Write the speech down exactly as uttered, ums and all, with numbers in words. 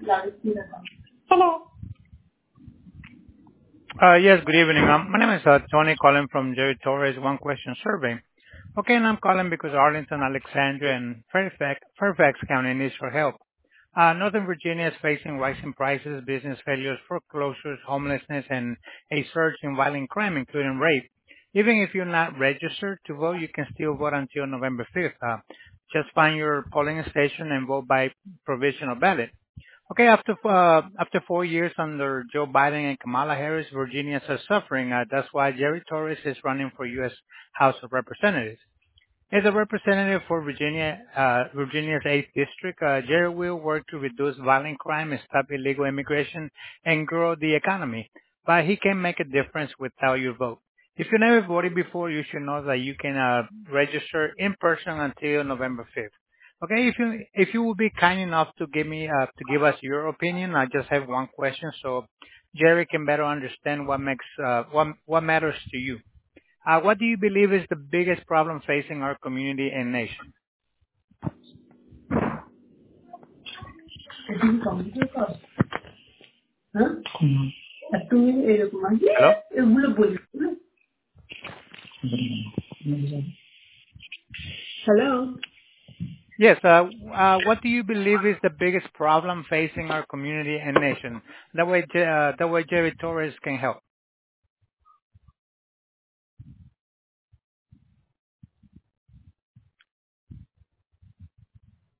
Hello. Uh Yes, good evening. Um, My name is uh Tony calling from Jerry Torres One Question Survey. Okay, and I'm calling because Arlington, Alexandria, and Fairfax Fairfax County needs your help. Uh Northern Virginia is facing rising prices, business failures, foreclosures, homelessness, and a surge in violent crime, including rape. Even if you're not registered to vote, you can still vote until November fifth. Uh, Just find your polling station and vote by provisional ballot. Okay, after uh, after four years under Joe Biden and Kamala Harris, Virginians are suffering. Uh, that's why Jerry Torres is running for U S. House of Representatives. As a representative for Virginia, uh, Virginia's eighth District, uh, Jerry will work to reduce violent crime, stop illegal immigration, and grow the economy. But he can make a difference without your vote. If you never voted before, you should know that you can uh, register in person until November fifth. Okay, if you if you will be kind enough to give me uh, to give us your opinion, I just have one question so Jerry can better understand what makes uh, what what matters to you. Uh, what do you believe is the biggest problem facing our community and nation? Hello? Hello. Yes. Uh, uh, what do you believe is the biggest problem facing our community and nation? That way, Je- uh, that way Jerry Torres can help.